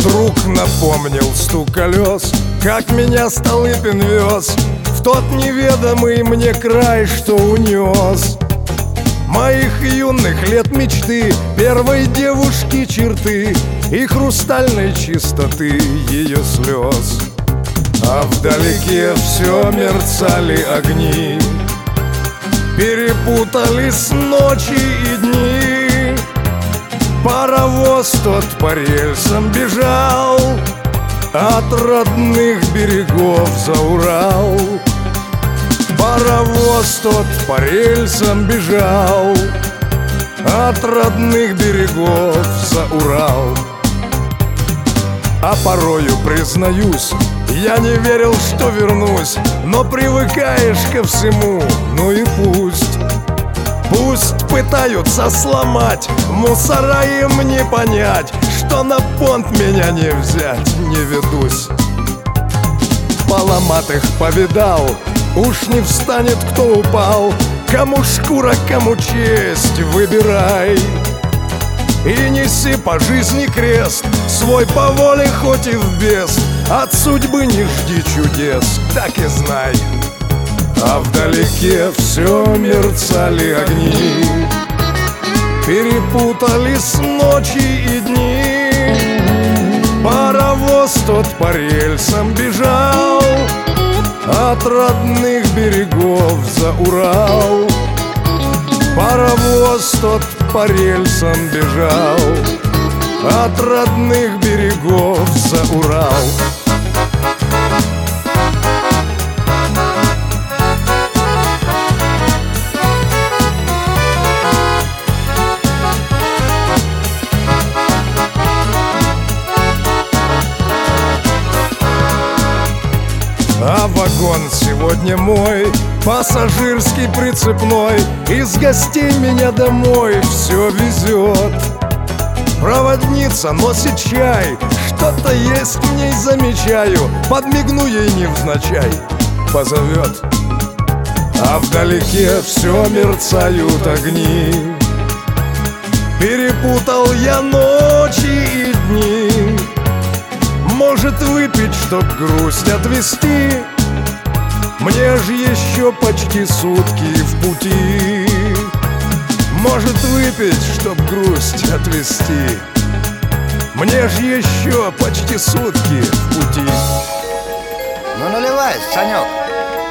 Вдруг напомнил стук колес, как меня Столыпин вез в тот неведомый мне край, что унес моих юных лет мечты, первой девушки черты и хрустальной чистоты ее слез. А вдалеке все мерцали огни, перепутались ночи и дни. Паровоз тот по рельсам бежал от родных берегов за Урал. Паровоз тот по рельсам бежал от родных берегов за Урал. А порою, признаюсь, я не верил, что вернусь, но привыкаешь ко всему, ну и пусть. Пусть пытаются сломать, мусора им не понять, что на понт меня не взять, не ведусь. Поломатых повидал, уж не встанет, кто упал. Кому шкура, кому честь, выбирай. И неси по жизни крест свой по воле, хоть и в бес. От судьбы не жди чудес, так и знай. А вдалеке все мерцали огни, перепутались ночи и дни. Паровоз тот по рельсам бежал от родных берегов за Урал. Паровоз тот по рельсам бежал от родных берегов за Урал. А вагон сегодня мой, пассажирский прицепной, из гостей меня домой все везет. Проводница носит чай, что-то есть в ней замечаю, подмигну ей невзначай, позовет. А вдалеке все мерцают огни, перепутал я ночи и дни. Может выпить, чтоб грусть отвести, мне ж еще почти сутки в пути. Может выпить, чтоб грусть отвести, мне ж еще почти сутки в пути. Ну наливай, Санек.